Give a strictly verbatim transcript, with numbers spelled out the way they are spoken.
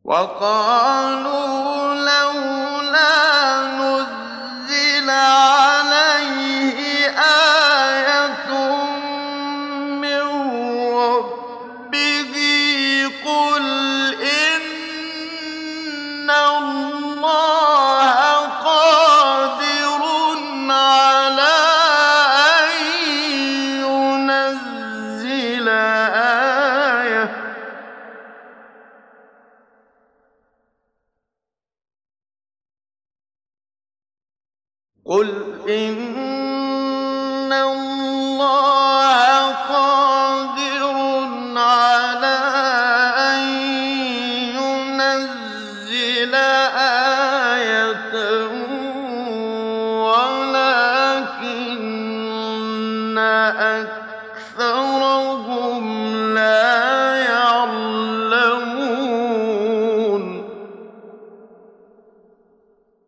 وقالوا لولا نزل عليه آية من ربه قل إن الله قادر على أن ينزل آية قل إن